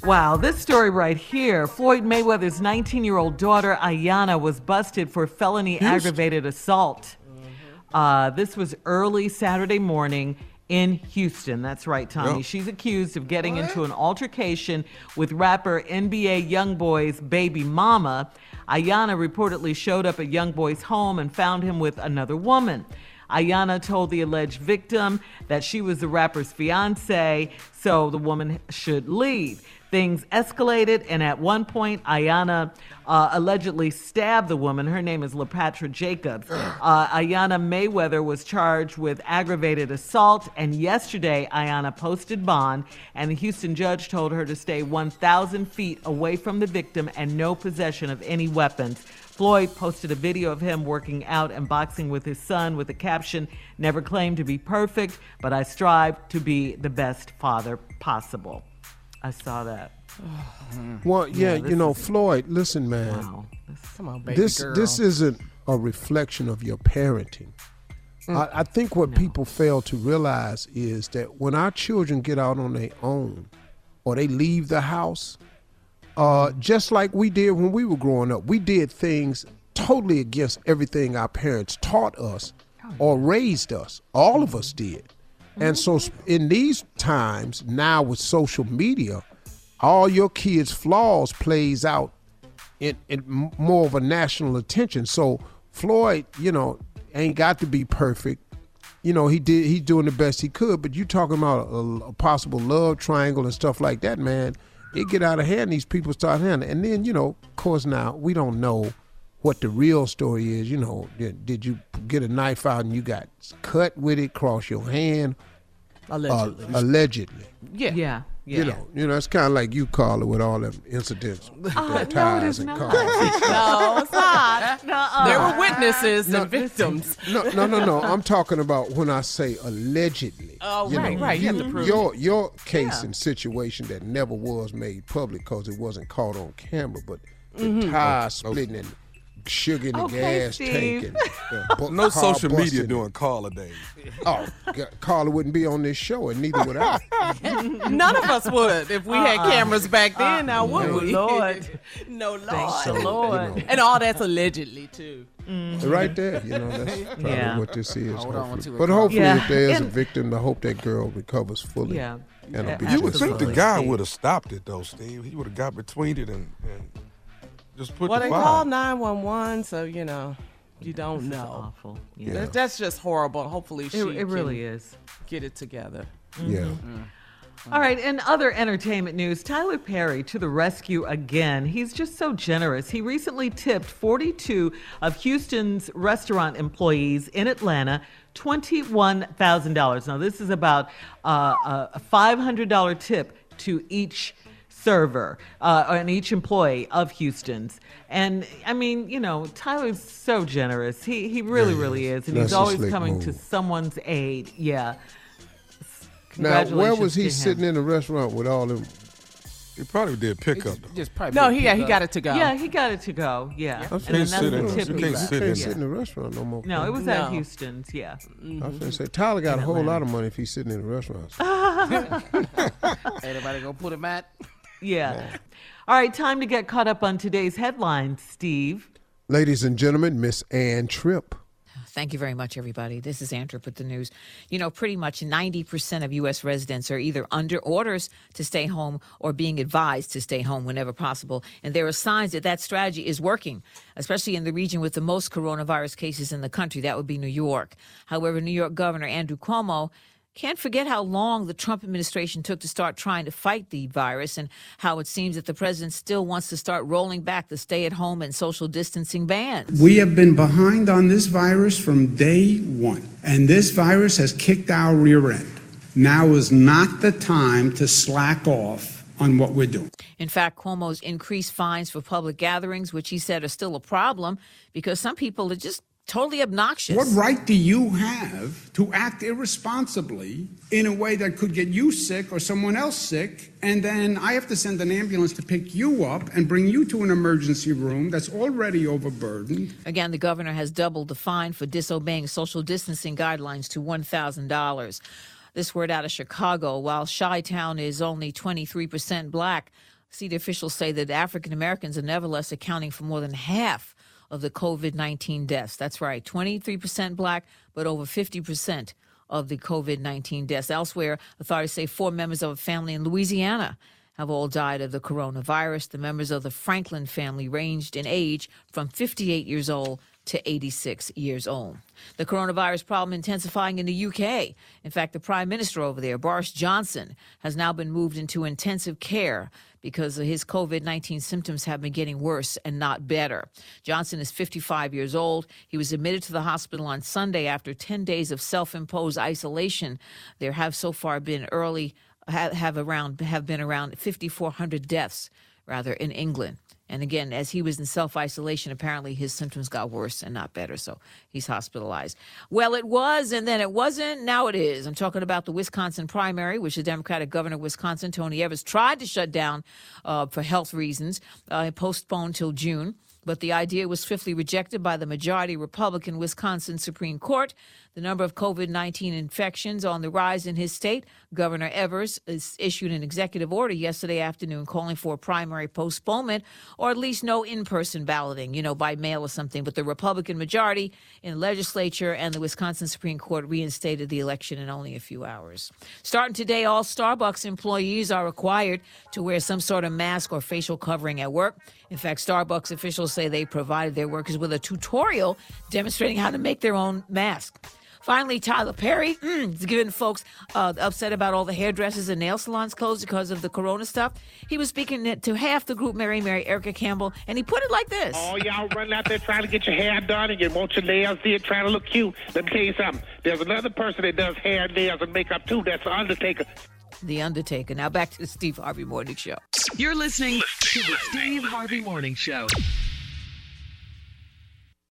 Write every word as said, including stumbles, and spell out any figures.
Wow, this story right here. Floyd Mayweather's nineteen-year-old daughter, Ayanna, was busted for felony Houston. aggravated assault. Uh, this was early Saturday morning in Houston. That's right, Tommy. Yep. She's accused of getting What? into an altercation with rapper N B A YoungBoy's baby mama. Ayanna reportedly showed up at YoungBoy's home and found him with another woman. Ayanna told the alleged victim that she was the rapper's fiance, so the woman should leave. Things escalated, and at one point, Ayanna uh, allegedly stabbed the woman. Her name is LaPatra Jacobs. Uh, Ayanna Mayweather was charged with aggravated assault, and yesterday, Ayanna posted bond, and the Houston judge told her to stay one thousand feet away from the victim and no possession of any weapons. Floyd posted a video of him working out and boxing with his son with the caption, "Never claimed to be perfect, but I strive to be the best father possible." I saw that. Well, yeah, Yeah, you know, this is- Floyd, listen, man. Wow. This- Come on, baby This girl. this isn't a reflection of your parenting. I, I think what people fail to realize is that when our children get out on their own or they leave the house, uh, just like we did when we were growing up, we did things totally against everything our parents taught us or raised us. All of us did. And so s- in these times now with social media, all your kids' flaws plays out in, in m- more of a national attention. So Floyd, you know, ain't got to be perfect. You know, he did he's doing the best he could, but you talking about a, a possible love triangle and stuff like that, man. It get out of hand, these people start handling. And then, you know, of course now we don't know what the real story is. You know, did, did you get a knife out and you got cut with it, cross your hand? Allegedly. Uh, allegedly. yeah. Yeah. Yeah. You know, you know, it's kind of like you, Carla, with all them incidents with Uh, them no, it ties is and not. cars. No, it's not. Nuh-uh. There were witnesses No, and victims. No, no, no, no. I'm talking about when I say allegedly. Oh, You right, know, right. You have to prove your your case Yeah. and situation that never was made public because it wasn't caught on camera, but the Mm-hmm. tire splitting and sugar in the Okay, gas Steve. tank and uh, bu- No car social media busting. during Carla days. Oh, God, Carla wouldn't be on this show, and neither would I. None of us would if we had cameras back then. Now would No, we? Lord. no Lord. Thank the So, you Lord. know, And all that's allegedly too. right there, you know, that's probably Yeah. what this is. Hold on hopefully. to it, But Carl. hopefully, Yeah. if there is a And- victim, I hope that girl recovers fully. Yeah. And Yeah, be You would think the Absolutely, guy Steve. would have stopped it though, Steve. He would have got between it and, and just put Well, the they fire. called nine one one, so you know, you don't This is know. awful. Yeah. Yeah. That's, that's just horrible. Hopefully, she It, it really can is. get it together. Yeah. All right, in other entertainment news, Tyler Perry to the rescue again. He's just so generous. He recently tipped forty-two of Houston's restaurant employees in Atlanta twenty-one thousand dollars. Now, this is about uh, a five hundred dollars tip to each server uh, and each employee of Houston's. And I mean, you know, Tyler's so generous. He he really, Yeah, really is. And that's he's a always slick coming to move. someone's aid. Yeah. Now, where was Congratulations he to him. sitting in the restaurant with all them? He probably did pick up though. Just probably No, put he yeah, pick he up. got it to go. Yeah, he got it to go. Yeah. I And was then finna that's sit the in- tip you he can't left. sit Can't in sit there. in the restaurant no more. No, it was No. at Houston's, yeah. I was gonna say Tyler got a whole lot of money if he's sitting in the restaurants. Everybody gonna put him at. Yeah. All right, time to get caught up on today's headlines, Steve. Ladies and gentlemen, Miss Ann Tripp. Thank you very much, everybody. This is Andrew with the news. You know, pretty much ninety percent of U S residents are either under orders to stay home or being advised to stay home whenever possible. And there are signs that that strategy is working, especially in the region with the most coronavirus cases in the country. That would be New York. However, New York Governor Andrew Cuomo can't forget how long the Trump administration took to start trying to fight the virus and how it seems that the president still wants to start rolling back the stay-at-home and social distancing bans. We have been behind on this virus from day one, and this virus has kicked our rear end. Now is not the time to slack off on what we're doing. In fact, Cuomo's increased fines for public gatherings, which he said are still a problem because some people are just totally obnoxious. What right do you have to act irresponsibly in a way that could get you sick or someone else sick, and then I have to send an ambulance to pick you up and bring you to an emergency room that's already overburdened? Again, the governor has doubled the fine for disobeying social distancing guidelines to one thousand dollars. This word out of Chicago. While Chi-Town is only twenty-three percent black, City officials say that African Americans are nevertheless accounting for more than half of the COVID nineteen deaths. That's right, twenty-three percent black, but over fifty percent of the COVID nineteen deaths. Elsewhere, authorities say four members of a family in Louisiana have all died of the coronavirus. The members of the Franklin family ranged in age from fifty-eight years old to eighty-six years old. The coronavirus problem intensifying in the U K. In fact, the Prime Minister over there, Boris Johnson, has now been moved into intensive care because his COVID nineteen symptoms have been getting worse and not better. Johnson is fifty-five years old. He was admitted to the hospital on Sunday after ten days of self-imposed isolation. There have so far been early have, have around have been around fifty-four hundred deaths rather in England. And again, as he was in self-isolation, apparently his symptoms got worse and not better, so he's hospitalized. Well, it was, and then it wasn't, now it is. I'm talking about the Wisconsin primary, which the Democratic governor of Wisconsin, Tony Evers, tried to shut down uh, for health reasons, uh, postponed till June. But the idea was swiftly rejected by the majority Republican Wisconsin Supreme Court. The number of COVID nineteen infections on the rise in his state. Governor Evers has issued an executive order yesterday afternoon calling for a primary postponement or at least no in-person balloting, you know, by mail or something. But the Republican majority in the legislature and the Wisconsin Supreme Court reinstated the election in only a few hours. Starting today, all Starbucks employees are required to wear some sort of mask or facial covering at work. In fact, Starbucks officials say they provided their workers with a tutorial demonstrating how to make their own mask. Finally, Tyler Perry mm, is giving folks uh, upset about all the hairdressers and nail salons closed because of the corona stuff. He was speaking to half the group, Mary Mary, Erica Campbell, and he put it like this. Oh, y'all running out there trying to get your hair done and you want your nails did, trying to look cute. Let me tell you something. There's another person that does hair, nails, and makeup, too. That's the Undertaker. The Undertaker. Now back to the Steve Harvey Morning Show. You're listening to the Steve Harvey Morning Show.